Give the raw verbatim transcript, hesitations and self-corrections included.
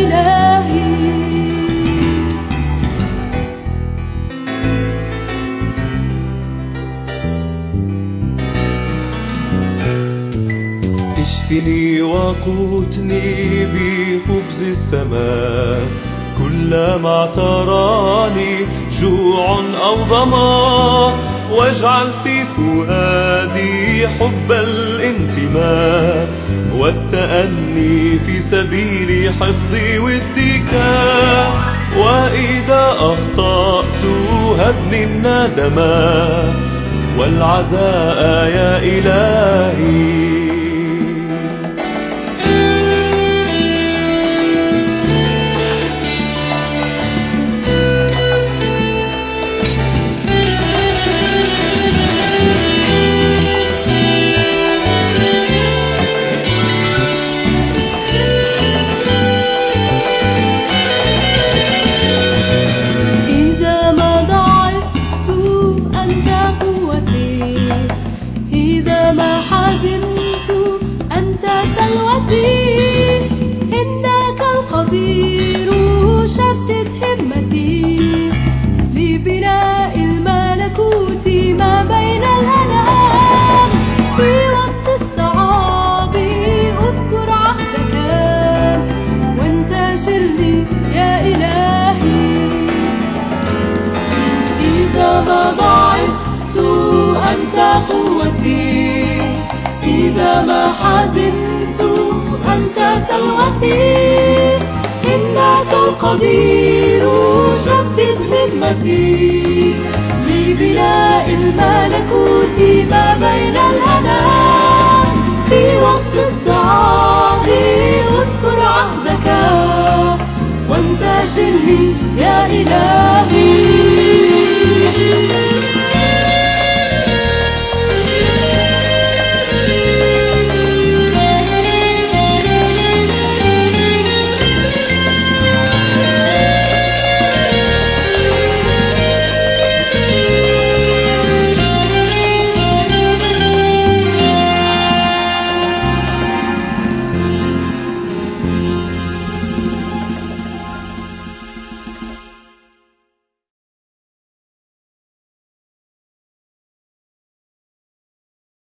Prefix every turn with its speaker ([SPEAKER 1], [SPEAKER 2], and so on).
[SPEAKER 1] إلهي.
[SPEAKER 2] اشفني وقوتني بخبز السماء كلما اعتراني جوع أو ظما، واجعل في فؤادي حب الانتماء والتأني في سبيل حفظ ودك. وإذا أخطأت هبني الندم والعزاء يا إلهي.
[SPEAKER 1] إنك القدير شدد همتي لبناء الملكوت ما بين الألام. في وسط الصعاب أذكر عهدك وانتشرني يا إلهي. إذا ما ضعفت أنت قوتي، إذا ما حزنت أنت سلوتي. إنك القدير شدد همتي